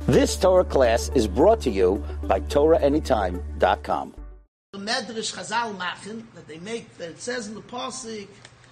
This Torah class is brought to you by TorahAnytime.com. The Medrash Chazal Machen that they make, that it says in the Pasuk,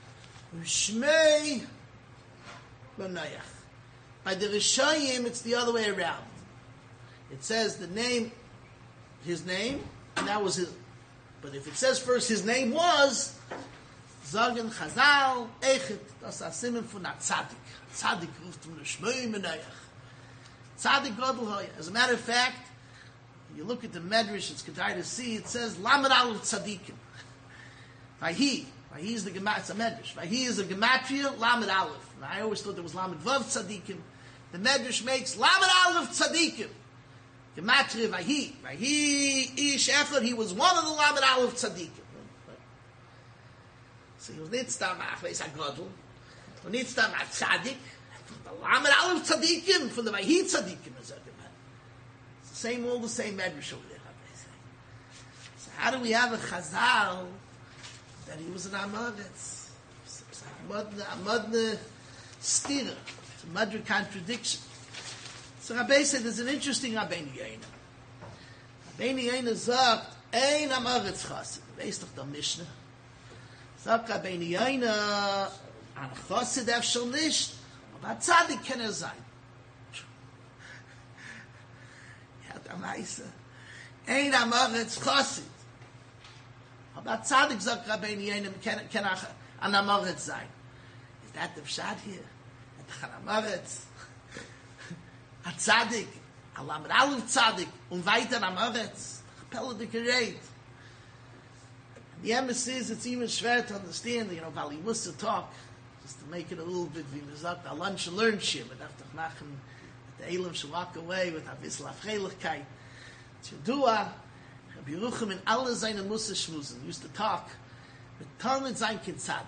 Shmei B'Noach. By the Rishayim, it's the other way around. It says the name, his name, and that was his. But if it says first his name was, Zagen Chazal Echet, das Asimen von a Tzadik. Tzadik ruft from the Shmei B'Noach. Tzadik Gadol Hoya. As a matter of fact, you look at the Medrash, it's Kedai to see, it says, Lamed Aleph Tzadikim. Vahi is the Gematria, it's a Medrash. Vahi is a Gematria, Lamed Aleph. And I always thought there was Lamed Vav Tzadikim. The Medrash makes Lamed Aleph Tzadikim. Gematria Vahi. Vahi Ish Echad, he was one of the Lamed Aleph Tzadikim. So he was Nitztam Achleis HaGadol, Nitztam HaTzadik, the Lamed Aleph Tzadikim, from the Vahi Tzadikim is that. Same, all the same medrash over there. So how do we have a Chazal that he was an Amaretz? It's a Madna stira. It's a Madra contradiction. So Rabbi said there's an interesting Rabbeinu Yeina. Rabbeinu Yeina sagt, ein Amaretz Chassid. Based on the Mishnah. Sagt Rabbeinu Yeina, an Chassid efshel nicht, aber Tzadik kann sein. Ein Amaretz Chassid. Aber Tzadik sagt Rabbeinu Yeina, kann an Amaretz sein. Is that the Pshat here? An Amaretz. A Tzadik. A Lamed Aleph Tzadik. Und weiter Amaretz. Kapelle de Gerät. The embassy is, it's even schwer to understand, while he was to talk, just to make it a little bit, a lunch and learn shit, but after machen, the Elam should walk away with a bissel Afreilichkeit. Tzedua, Rabbi Yerucham in alle seine Musse Schmusen used to talk with Talmud sein Kitzadik.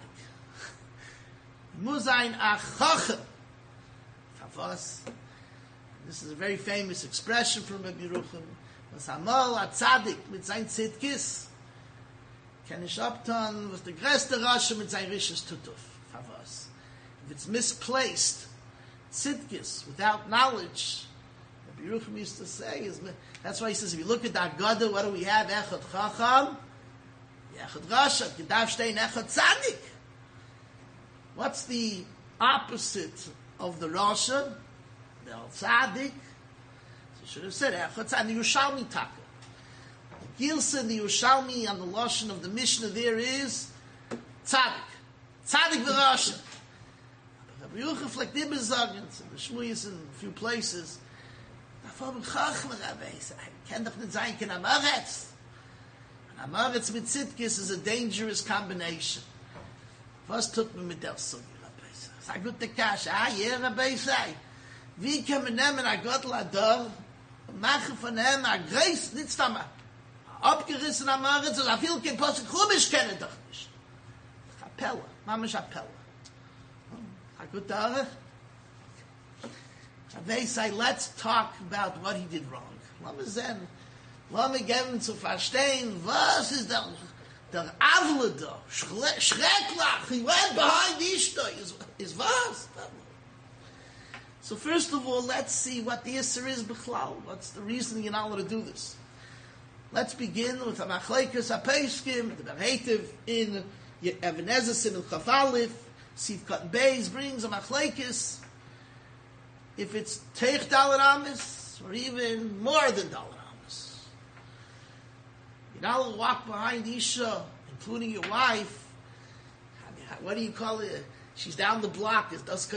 Muss ein Achochem. Favos. This is a very famous expression from Rabbi Yerucham. Was Amal a Tzadik mit sein Tzidkis. Ken ich abtan was the größte Rasche mit sein Risches Tutuf. Favos. If it's misplaced, Tzidkis, without knowledge, Yerucham used to say, that's why he says, if you look at the Agada, what do we have? Echad Chacham, Echad Rasha, Gedav Shtein Echad Tzadik. What's the opposite of the Rasha? The Tzadik. So you should have said Echad Tzadik, the Yerushalmi Taka. The Gilsa, the Yerushalmi, on the Lashon of the Mishnah there is Tzadik. Tzadik v'Rasha. Rabbi Yerucham like the Bezagens, and the Shmuyas in a few places, kann doch nicht sein, kein Amaretz. An Amaretz mit Tzidkis is a dangerous combination. Was tut man mit der Sugi, Rabbi Sei? Sag gut, der Kash, Rabbi Sei. Wie kann man nehmen, a Gottel Ador, und machen von ihm, a Greis, nicht einmal, abgerissen Amaretz, und a viel kein Posik, Chumisch kennen doch nicht. Appelle, Mamisch Appelle. Sag gut, da, They say, let's talk about what he did wrong. Lass mich geben zu verstehen, was ist der Avle da? Schrecklach, he went behind Ishta, is was? So first of all, let's see what the Isser is B'chlal. What's the reason you're not allowed to do this? Let's begin with a Machlekes HaPeiskim, the Berhetiv in Even HaEzer in Chaf Aleph, Sivkat Beis brings a Machlekes, if it's Teich Dalet Amis, or even more than Dalet Amis. You're not allowed to walk behind Isha, including your wife. What do you call it? She's down the block.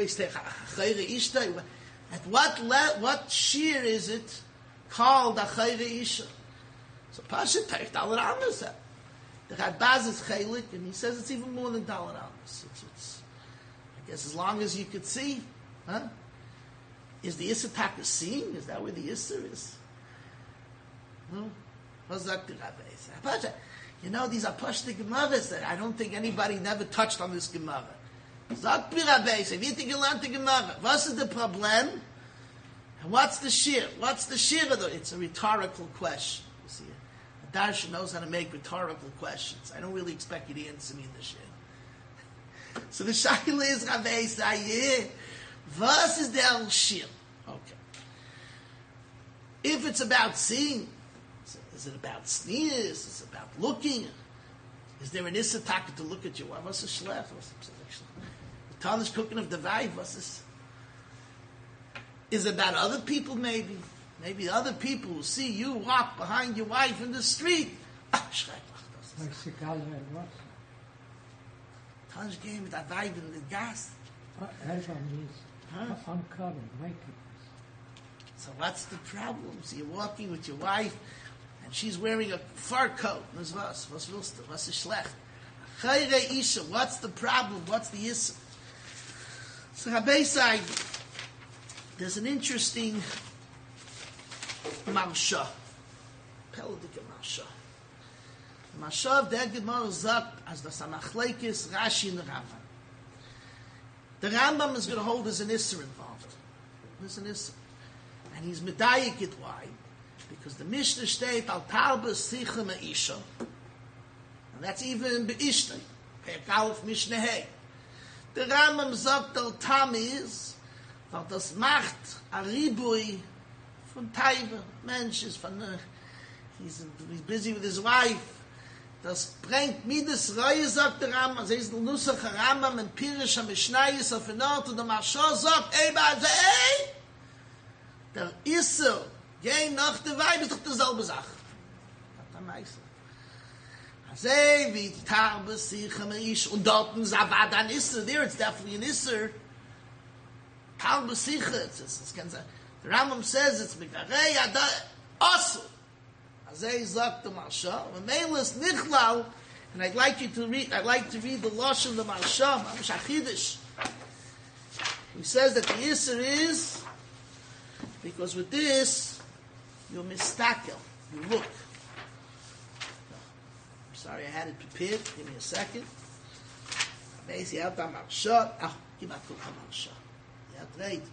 At what shear is it called Achayre Isha? So Pasha Teich Dalet Amis. The Chadbaz is Chaylik, and he says it's even more than Dalet Amis. I guess as long as you could see, huh? Is the Isser Taka seeing? Is that where the Isser is? No? What's that? These are Pashti Gemaras that I don't think anybody never touched on this Gemara. Sagt mir Rabbi, wie hat gelernt die Gemara? Was ist the problem? And what's the shir? What's the shir? It's a rhetorical question. You see, a darshan knows how to make rhetorical questions. I don't really expect you to answer me in the shir. So the shaila is Rabbi Sayeh. Was ist der Shir? Okay. If it's about seeing, is it about sneers? Is it about looking? Is there an issa taka to look at your wife? What's a shlech? The Tana's cooking of the vibe. What's this? Is it about other people maybe? Maybe other people will see you walk behind your wife in the street. Tana's game with that vibe in the gas. Uncovered, naked. So what's the problem? So you're walking with your wife, and she's wearing a fur coat. What's the schlecht? Chayre isha. What's the problem? What's the issue? So Habeisai, there's an interesting marsha, Peladika marsha. The marsha of der Gemara sagt as the Samachleikis Rashi and the Rambam. The Rambam is going to hold there's an Isser involved. There's an Isser. And he's medayik it. Why? Because the Mishnah state al tarba sicha ma'isha. And that's even be'ishtay. Pe'kalif Mishnah hey. The Rambam sagt al tamiz, weil das macht a ribui von Taiva. Mensch ist von, he's busy with his wife. Das bringt Midas Reue, sagt der Rambam. Das ist der Nusach Rambam in Pirish HaMishnayis auf den Ort. Und der Marsha sagt, der Isser, gehen nach der Weib, ist doch dieselbe Sache. Das ist Meister. Also, wie Tarbe sich am Ish, und dort ein Zabad an Isser, there it's definitely an Isser. Tarbe sich, it's can say, the Rambam says it's Mikarei, also. Also, sagt der Marsha, when Meil is Nichlal, and I'd like to read the Losh of the Marsha, Mamash Achidish. He says that the Isser is, because with this, you're mistakel. You look. I'm sorry, I had it prepared. Give me a second. Basically, out on Marsha. Give me a quick Marsha. Yeah, right.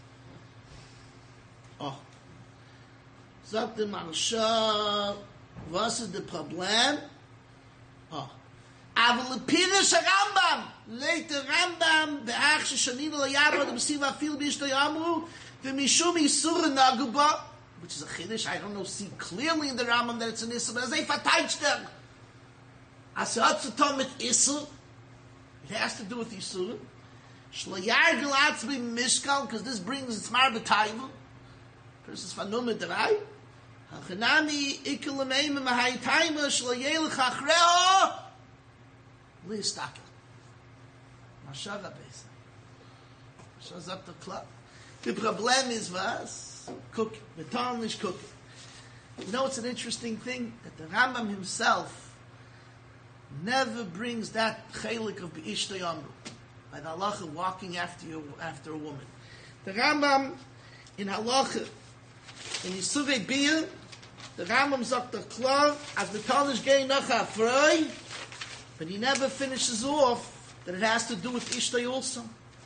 Oh. Sagt der Marsha, was ist the problem? Oh. Aber Pirish Rambam. Later Rambam, be'ach sheshanina l'yabra, the b'siva fil b'ishto yamru, v'mishum yisur naguba, which is a chiddush, I don't know, see clearly in the Rambam that it's an Isser, but as they verteidigt them, as it has to do with Isser, it has to do with Isser, shloyar gilatz be mishkal, because this brings its mar b'tayva, person's fanumet drei, hachanami ikelameim mahai tayma, shloyelech achreo, listakel. Mashaga besa. Shows up the club. The problem is was cooking. The Talmud is cooking. You know, it's an interesting thing that the Rambam himself never brings that chelik of Be'ishto Yamru, by the halacha walking after a woman. The Rambam in halacha in Yisuvei Biyah, the Rambam sagt the club as the Talmud is getting nacha frei, but he never finishes off that it has to do with Ishtay also.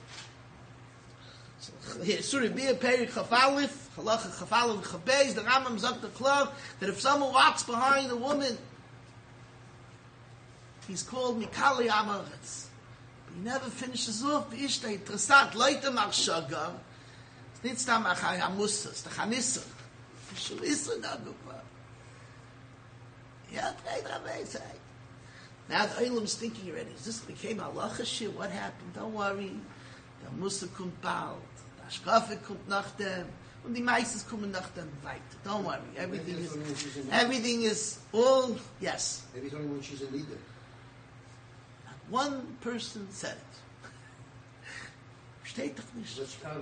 So here, Surah Biyah, Perik Chafalif, Halacha Chafalif Chabez, the Rambam sagt the club that if someone walks behind a woman, he's called Mikali Amaretz. But he never finishes off the Ishtay. Tresat, Leite Marshaga, it's nicht Stam Achai HaMusa, it's the Chanissa. Shul Isra Nagupa. Yeah, right, Rabbi say. Now the Olam is thinking already, is this became halacha shir? What happened? Don't worry. Der Musa kommt bald. Der Ashkafe kommt nach dem. Und die meistens kommen nach dem weiter. Don't worry. Everything is all, yes. Maybe it's only when she's a leader. Not one person said it. Steht doch nicht.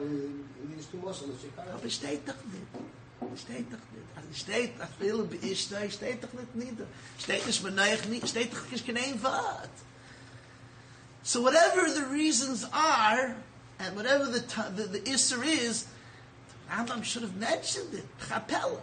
Aber steht doch nicht. Steht doch nicht. Also steht, ach will ist da, steht doch nicht nieder. Steht nicht beneich nicht, steht doch nicht kein Wort. So whatever the reasons are, and whatever the Isser is, the Rambam should have mentioned it. Chapella,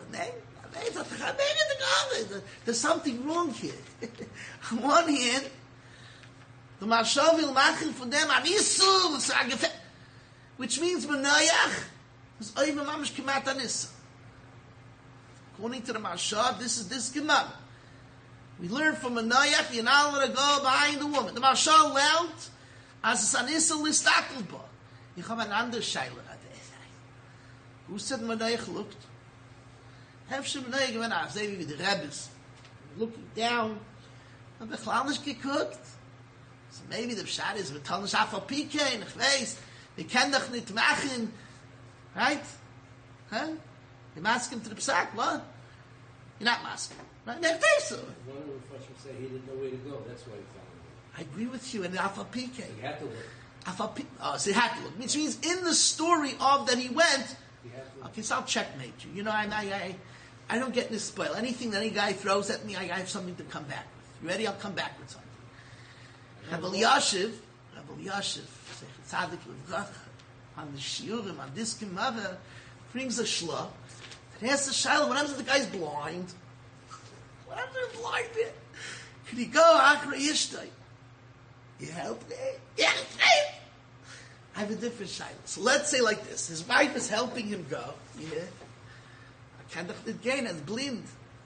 there's something wrong here. On one hand, the Marsha will machen von dem an Isser, which means Benayach is over mamish kimat an Isser. According to the Marsha, this is this Gemara. We learn from a Noach, you're not allowed to go behind the woman. The Marsha learned as a Sanissa Listakelba. You have an under Shaila. Who said Noach looked? Hefshim Noig when I say with the Rebbes looking down, and the Chlanish geguckt. So maybe the Pshat is with Tanish Afal Pikein, ich weiß, wir können doch nicht machen, right? Huh? You're masking to the Psak, what? You're not masking. Right? They're so. One of the Mepharshim say he didn't know where to go, that's why he found it. I agree with you, and the Afal Pikein. He had to look. So he had to look. Which means in the story of that he went, He had to look. okay, so I'll checkmate you. You know, I don't get this spoil. Anything that any guy throws at me, I have something to come back with. You ready? I'll come back with something. Rabbi Yashiv, Tzaddik Levracha, on the Shiurim, on this Gemara, brings a shla. It asks the Shiloh, what happens if the guy's blind? What happens if he's blind? Could he go Achra Yishtay? You help me? Yeah, I have a different Shiloh. So let's say like this. His wife is helping him go. Yeah. I can't again as blind.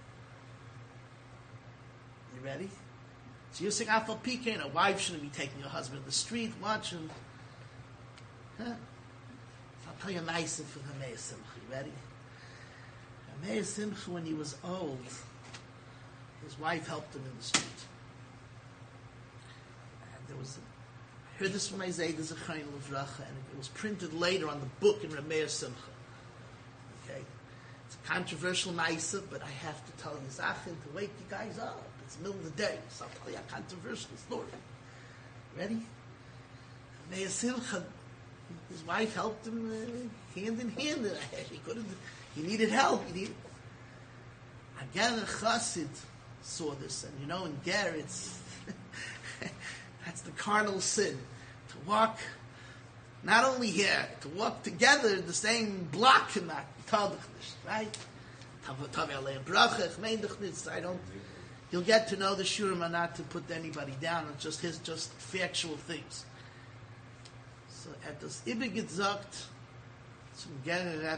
You ready? So you're saying Afal Pikein, a wife shouldn't be taking her husband in the street, watching. Huh? So I'll tell you a nice thing for Hamei Simcha. You ready? Hamei Simcha, when he was old, his wife helped him in the street. And there was I heard this from Isaiah Zechariah Levracha, and it was printed later on the book in Rameh Simcha. Okay? It's a controversial Maisa, but I have to tell you Zachin to wake you guys up. It's the middle of the day, so I'll tell you a controversial story. Ready? Rameh Simcha, his wife helped him hand in hand. He needed help. Again, a chassid saw this, and you know, in Ger, it's that's the carnal sin. To walk, not only here, to walk together in the same block in that right? I don't. You'll get to know the shurim are not to put anybody down. It's just factual things. So at this Ibe Gezakt zum Ger Rebbe.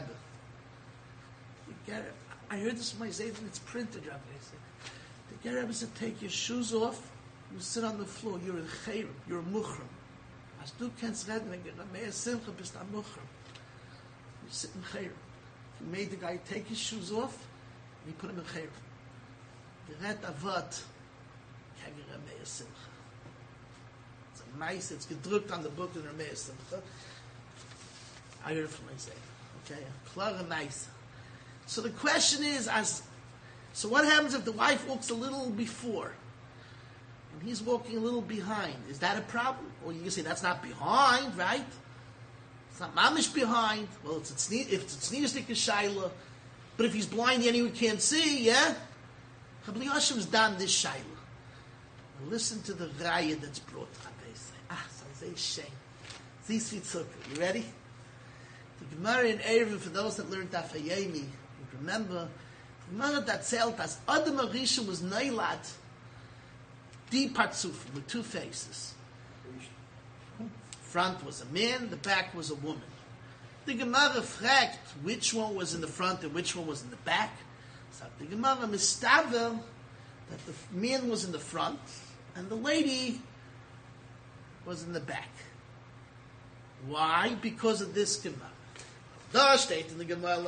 I heard this from my Zayden, it's printed, Rabbi. The Ger Rebbe said, take your shoes off, you sit on the floor, you're in Chayrim, you're a Muchram. As du kennst reden, wenn du mehr Simcha bist a Muchram. You sit in Chayrim. He made the guy take his shoes off, and he put him in Chayrim. Geret Avat, kegen Rameh Simcha. It's a nice, it's gedruckt on the book in Rameh Simcha. I heard it from my Zayden. Okay, Klara nice. So the question is, so what happens if the wife walks a little before, and he's walking a little behind? Is that a problem? Or you can say that's not behind, right? It's not mamish behind. Well, if it's tzniusdik shaila, but if he's blind, anyone can't see. Yeah, Rabbi Yashim's done this shaila. Listen to the raya that's brought. So I say shame. You ready? The Gemara in Erevin, for those that learned Dafayemi, remember, the Gemara that said as Adam Arisha was Neilat, di Patzufim, with two faces. Front was a man, the back was a woman. The Gemara fragt which one was in the front and which one was in the back. So the Gemara mistavel that the man was in the front and the lady was in the back. Why? Because of this Gemara. Da steht in the Gemara,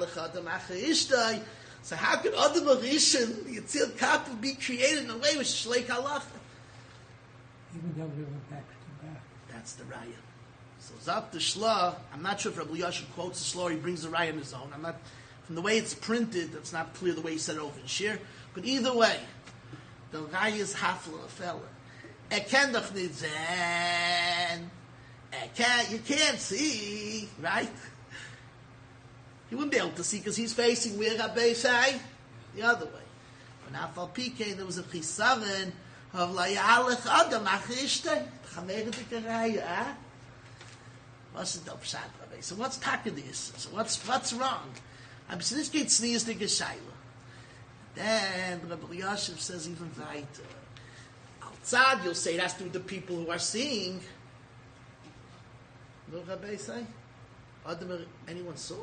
so how could Adam Arishan, the Yitzil Kappa, be created in a way with Shleik Halacha? Even though we were back to back. That's the Raya. So Zap the Shla, I'm not sure if Rabbi Yashim quotes the Shla or he brings the Raya on his own. I'm not, from the way it's printed, it's not clear the way he said it over in Shir. But either way, the Raya is Hafla a fella. Ken doch nit zen. You can't see, right? He wouldn't be able to see because he's facing where Rabbi say the other way. When Afal Pikein, there was a chisaron of layalech adam achishte. Chameredik araya. What's the pshat, Rabbi? So what's takadis? So what's wrong? I'm saying this gets sneezed the geshayla. Then Rabbi Yashiv says even weiter. Outside, you'll say that's to the people who are seeing. What did Rabbi say? Anyone saw?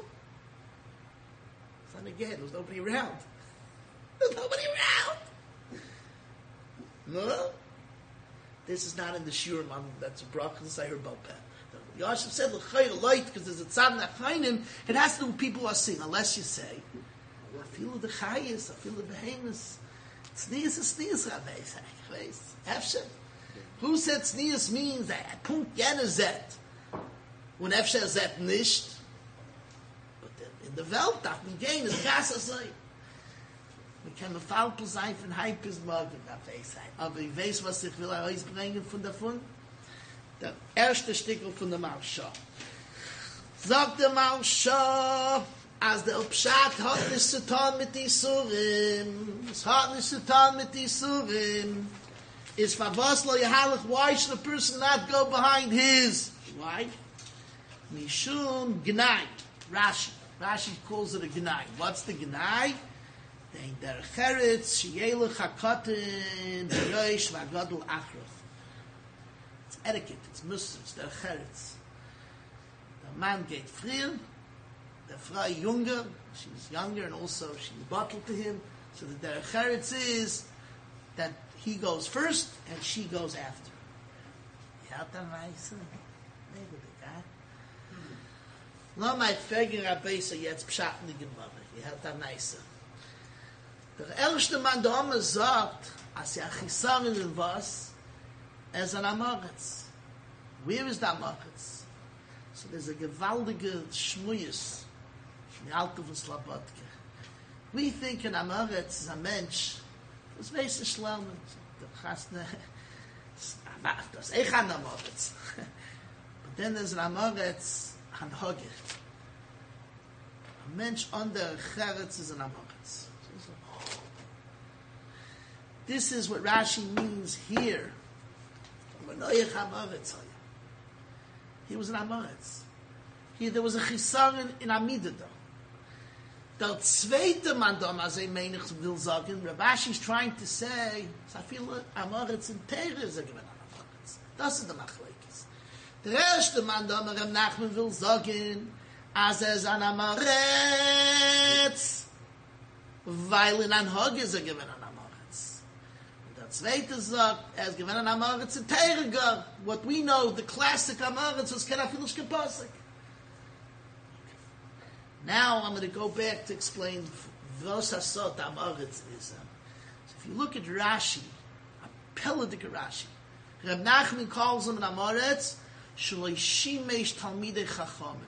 And again, there was nobody around. There's nobody around. No, this is not in the Shurim. That's a brach. This I heard about that. Yashiv said l'chayr light because there's a tzad nachayim. It has to do with people who are seeing. Unless you say I feel the chayis, I feel the behemoths. Tznius is tznius, Rabbi Isaac. Efshe. Who said tznius means that Punkt jene zet? Und Efshe zet nicht. But in the Welt darf man gehen, es Gasse sein. Man kann mit Falpel sein von Heipes morgen, Rabbi Isaac. Aber ich weiß, was ich will herausbringen von davon. Der erste Stickel von der Marsha. Sagt der Marsha, als der Pshat hat nicht zu tun mit die Surim. Es hat nicht zu tun mit die Surim. Is Favoslo Yahalach, why should a person not go behind his wife? Mishum Gnai. Rashi calls it a Gnai. What's the Gnai? Der Cheretz, Shielech HaKotin, Yoish Vagadol Achroth. It's etiquette, it's muster, it's der Cheretz. The man geht früher, the Frau younger, she's younger and also she's bottled to him. So the der Cheretz is that he goes first and she goes after. You have that nice? Lo mei fegen Rabbeisa jetzt pschatten die Gemara. You have that nice. Der erste Mann der Oma sagt, als er Chisarin in was, is an Amoritz. Where is the Amoritz? So there's a gewaltige Schmuyes in the Alto von Slabodka. We think an Amoritz is a mensch who's basically schlermen. Der Chasne, das ist echt an Amoritz. But then there's an Amoritz an Hoger. A mensch under Cheretz is an Amoritz. This is what Rashi means here. He was an Amoritz. There was a Chisaron in Amidah. Der zweite Mann da, als menig will sagen, Rashi is trying to say, I feel Amoritz in Teire is a given Amoritz. Das ist der Machlekes. Der erste Mann da, Rav Nachman will sagen, als an Amoritz, weil in an Hog is a given Amoritz. Zweite sagt, is given an Amoritz in Teiriger. What we know, the classic Amoritz was Kenafilish Kepasik. Now I'm going to go back to explain Vos Hasot Amoritz is. So if you look at Rashi, a Peladik Rashi, Reb Nachman calls him an Amoritz, Shaloi Shimesh Talmidei Chachamim.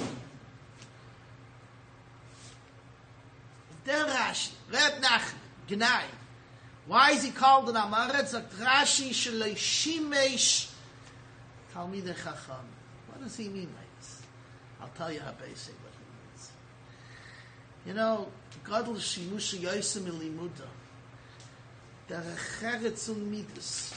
Der Rashi, Reb Nachman, Gnai. Why is he called an Amoritz? Rashi Shaloi Shimesh Talmidei Chachamim. What does he mean by this? I'll tell you how basic what he means. You know, Gadol Shimusha Yosem Elimuda, der Cheretz und Midas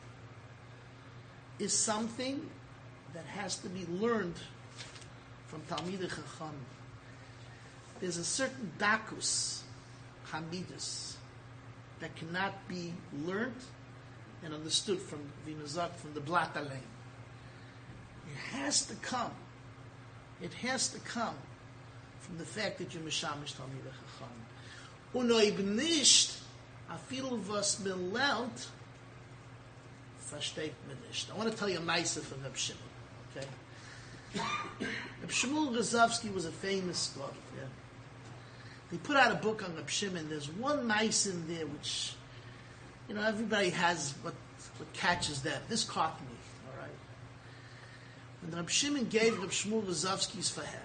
is something that has to be learned from Talmidei Chachamim. There's a certain dakus, hamidus, that cannot be learned and understood from Vinazak, from the Blat Alein. It has to come. It has to come from the fact that you're Mishamish Talmidei Chachamim. Und eben nicht, a viel was man lernt, versteht man nicht. I want to tell you a Maisa from Reb Shimon. Okay? Reb Shmuel Rozovsky was a famous scholar. Yeah? He put out a book on Reb Shimon. There's one mice in there which, you know, everybody has what catches them. This caught me, all right? When Reb Shimon gave Reb Shmuel Rozovsky's for her.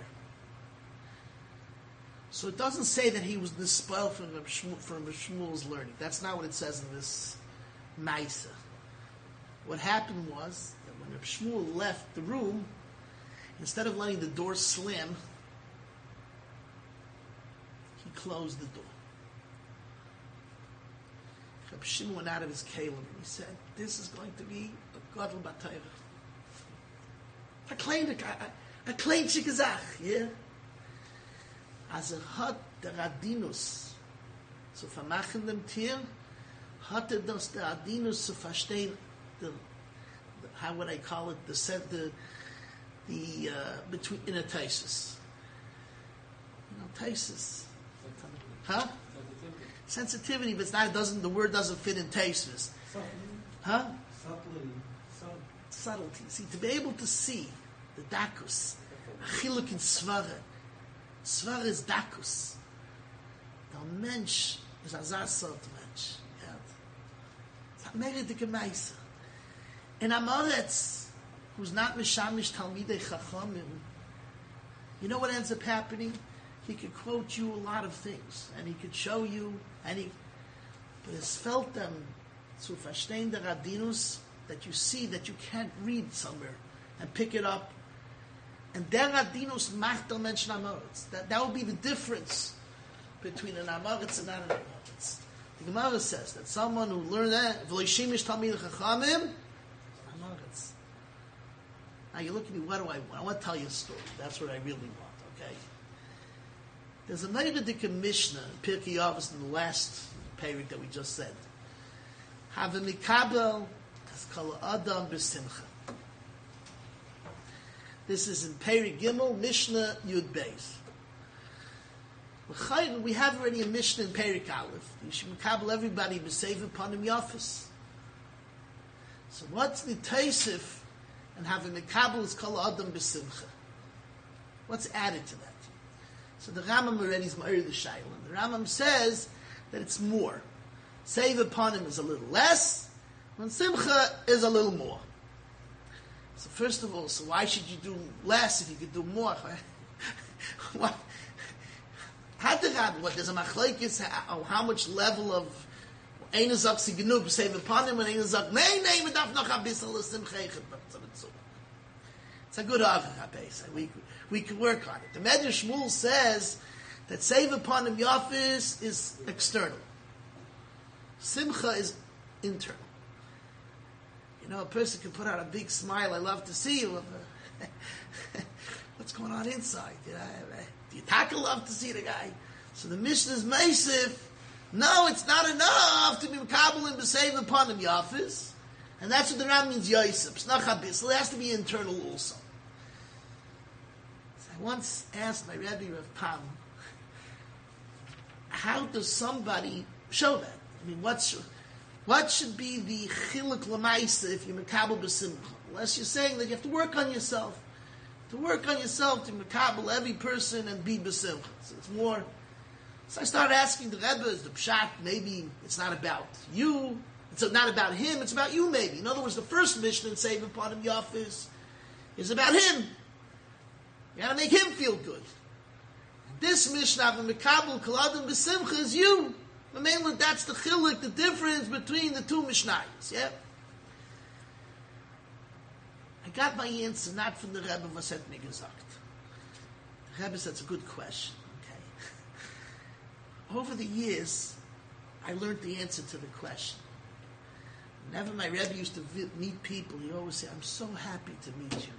So it doesn't say that he was despoiled from Reb Shmuel's learning. That's not what it says in this Maisa. What happened was that when Reb Shmuel left the room, instead of letting the door slam, he closed the door. Reb Shimon went out of his kalim and he said, "This is going to be a gadol b'Torah. I claimed shikazach, yeah." As hat der Adinus zu vermachen dem Tier, hat das der Adinus zu verstehen, how would I call it, the between inner taisus. You know, taisus. Huh? Sensitivity, but it's not, the word doesn't fit in taisus. Huh? Subtlety. See, to be able to see the dakus, achiluk in svara. Svar is dakus. Mensch is a Zassot Mensch. It's a Meredike Meise. In Amoretz, who's not Mishamish Talmidei Chachamim, you know what ends up happening? He could quote you a lot of things, and he could show you, but es fällt them zu verstehen der Radinus, that you see that you can't read somewhere and pick it up. And der Radinus macht der Menschen Amoritz. That would be the difference between an Amoritz and not an Amoritz. The Gemara says that someone who learned that, V'loishimish Talmid Chachamim, Amoritz. Now you look at me, what do I want? I want to tell you a story. That's what I really want, okay? There's a Neighbor Mishnah in Pirkei Avos in the last period that we just said. Have a mikabel as kol adam b'simcha. This is in Perek Gimel, Mishnah Yud Beis. We have already a Mishnah in Perek Aleph. You should mikabel everybody b'seiv upon him yafis. So what's the taisif and have a mikabel as kol adam b'simcha? What's added to that? So the Rambam already is ma'ir the shayla. The Rambam says that it's more. Save upon him is a little less, when simcha is a little more. So first of all, so why should you do less if you could do more? What? What there's a machlekes how much level of ein zak signub save upon him and ein zak nei medaf noch a bissel simcha. It's a good argument. We can work on it. The Medrash Shmuel says that save upon him yafis is external. Simcha is internal. You know, a person can put out a big smile, I love to see you. What's going on inside? Do you love to see the guy? So the Mishnah is Meisif. No, it's not enough to be Mekabel and save upon him yafis. And that's what the Ram means Yosef. It has to be internal also. So I once asked my Rebbe Rav Pam, how does somebody show that? I mean, what should be the chiluk l'maisa if you're mekabel b'simcha? Unless you're saying that you have to work on yourself. To work on yourself to mekabel every person and be b'simcha. So it's more. So I started asking the Rebbe, is the pshat, maybe it's not about you, it's not about him, it's about you maybe. In other words, the first Mishnah in Save Upon Him Yafis is about him. You gotta make him feel good. This Mishnah of mekabel kol adam b'simcha is you. Mainly that's the chiluk, the difference between the two Mishnayos, yeah? I got my answer not from the Rebbe, was hat mir gesagt. The Rebbe said it's a good question, okay? Over the years, I learned the answer to the question. Whenever my Rebbe used to meet people, he'd always say, I'm so happy to meet you.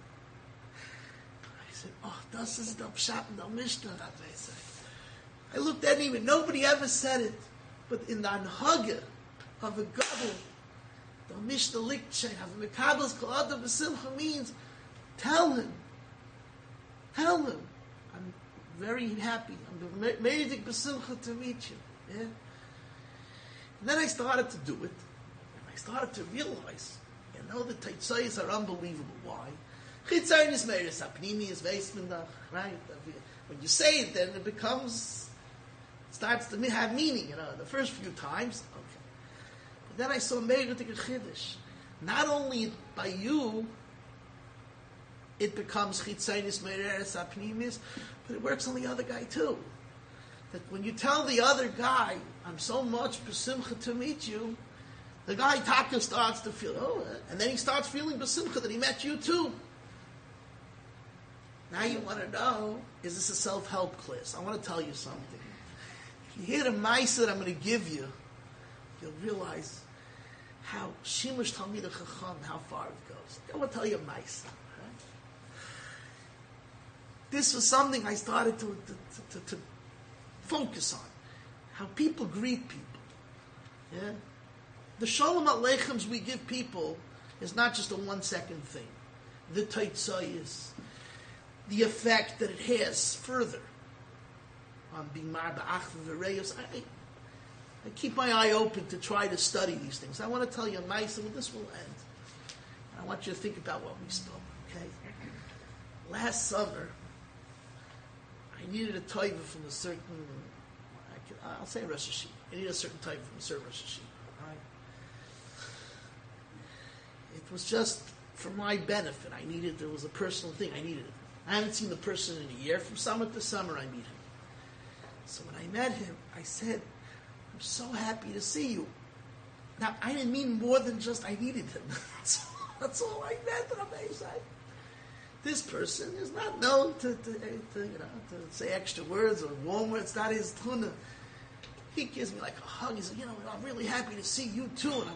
I said, oh, das ist der Pshat in der Mishnah, Rebbe said. I looked at him and nobody ever said it. But in the anhaga of a gadol, the Mishnah Liktshei, of a Mekabel's Kol Adam B'Simcha means, tell him. I'm very happy. I'm meridik B'Simcha to meet you. Yeah? And then I started to do it. And I started to realize, the Taitzayis are unbelievable. Why? Chitzayin is Meiris Apnimi is Veismendach, right? When you say it, then it starts to have meaning, the first few times. Okay. But then I saw Meirutik Chiddush. Not only by you, it becomes Chitzainis Meireres Apnimis, but it works on the other guy too. That when you tell the other guy, I'm so much besimcha to meet you, the guy Taka starts to feel, and then he starts feeling besimcha that he met you too. Now you want to know, is this a self-help class? I want to tell you something. You hear the Maisa that I'm going to give you, you'll realize how Shimush Talmid Chacham, how far it goes. I want to tell you a Maisa. Right? This was something I started to focus on. How people greet people. Yeah? The Shalom Aleichems we give people is not just a 1 second thing. The Taitzayis, the effect that it has further on being marba achva v'reyos. I keep my eye open to try to study these things. I want to tell you a ma'aseh, and this will end. I want you to think about what we spoke, okay? Last summer, I needed a toiva from a certain, I I'll say Rosh Hashiva. You need a certain type from a certain Rosh Hashiva. All right? It was just for my benefit. There was a personal thing. I needed it. I haven't seen the person in a year. From summer to summer, I meet him. So when I met him, I said, I'm so happy to see you. Now, I didn't mean more than just I needed him. That's all I meant. And I'm saying, this person is not known to say extra words or warm words. It's not his tuna. He gives me like a hug. He says, I'm really happy to see you too. And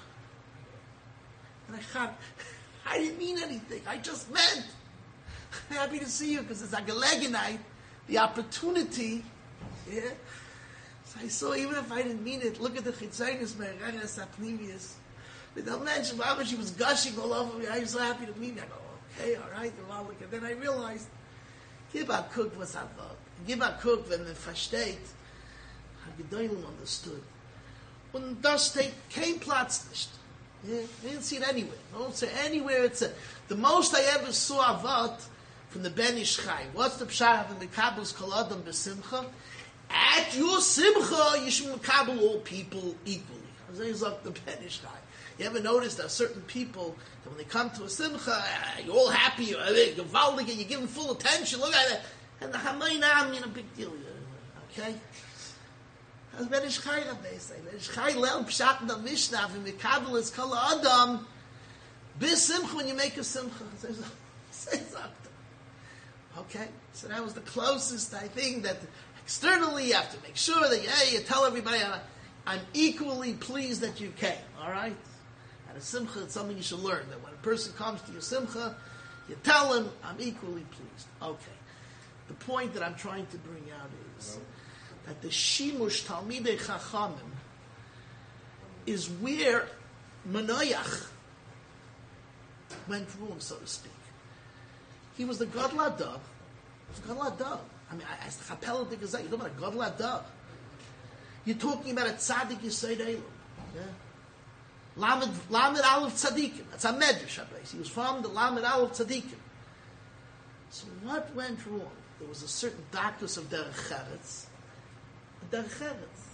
I thought, I didn't mean anything. I just meant happy to see you because it's like a legonite, the opportunity. Yeah. So I saw, even if I didn't mean it, look at the chitzaynis me'ereres ha'pnimius. They'll mention how much he was gushing all over me. I was so happy to meet me. I go, okay, all right. And then I realized, Gib HaKuk was Havot. Gib HaKuk, when the versteht, HaGedolim understood. Und das steht kein Platz nicht. Yeah, I didn't see it anywhere. I don't say anywhere it's the most I ever saw Avot from the Ben Ish Chai. What's the pshat of the Mekabel's Kol Adam B'Simcha? At your Simcha, you should Mekabel all people equally. As I the Ben Ish Chai. You ever notice that certain people, that when they come to a Simcha, you're all happy, you're valdig, you give them full attention, look at it, and the Hamaynam, big deal. Okay? As Ben Ish Chai, they say. Ben Ish Chai leil pshat in the Mishnah, and Mekabel is Kol Adam, B'Simcha, when you make a Simcha. Say something. Okay? So that was the closest, I think, that externally you have to make sure that, you tell everybody, I'm equally pleased that you came. All right? At a Simcha, it's something you should learn, that when a person comes to your Simcha, you tell him, I'm equally pleased. Okay. The point that I'm trying to bring out is that the Shimush Talmidei Chachamim is where Manoach went wrong, so to speak. He was the Gadol Hadav. He was Gadol Hadav. I mean, as the Chapel de Gezeh, you're talking about a Gadol Hadav. You're talking about a Tzaddik Yesod Eilam. Yeah? Lamed Aleph Tzaddikim. That's a Medrash, he was from the Lamed Aleph Tzaddikim. So what went wrong? There was a certain darkness of Derech Cheretz. Derech Cheretz.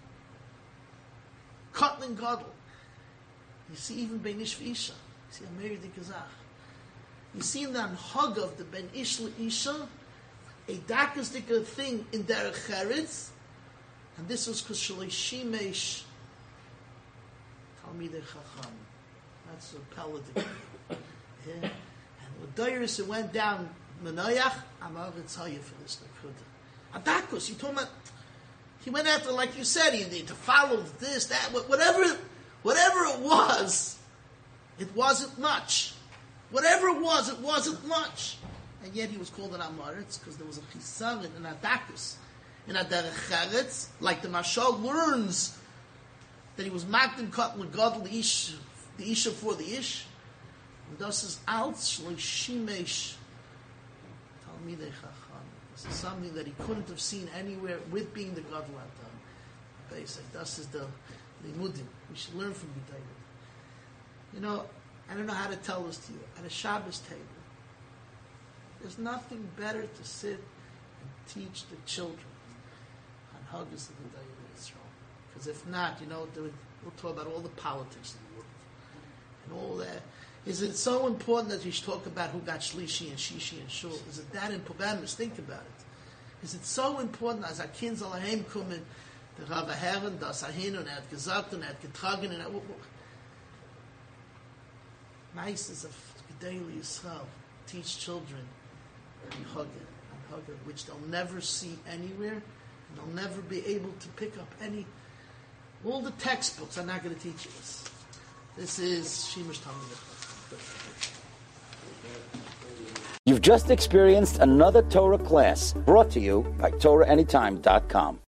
Kotlin Gadol. You see even Ben Ish v'Isha. You see Ameri de Kazach. You see in the Anhag of the Ben Ish l'Isha, a darkistic thing in Derech Cheretz, and this was because Shalei Shimesh Talmidei Chacham. That's a Peladik. Yeah. And with Dairis, it went down Manoach. I'm going to tell you for this. Adakus, you told me, he went after, like you said, he needed to follow this, that, whatever it was, it wasn't much. Whatever it wasn't much. And yet he was called an Amaretz because there was a Chisar in Adakus. In Derech Cheretz, like the Mashal learns that he was Magdim Kat L'Gadol the Isha for the Ish. And this is Alt Shloi Shimesh Talmidei Chacham. This is something that he couldn't have seen anywhere with being the Gadol Hadav. Basic. This is the Limudim. We should learn from B'David. I don't know how to tell this to you. At a Shabbos table, there's nothing better to sit and teach the children on Haggis of the Day of Israel. Because if not, we'll talk about all the politics of the world and all that. Is it so important that you should talk about who got Shlishi and Shishi and Shul? Is it that important? Think about it. Is it so important as our kids all heim kommen, the Rav Herren, das Ahin und hat gesagt und hat getragen und Meises of Gedali Yisrael teach children and Haggadah, which they'll never see anywhere, and they'll never be able to pick up any. All the textbooks are not going to teach you this. This is Shimush Talmidei. You've just experienced another Torah class brought to you by TorahAnytime.com.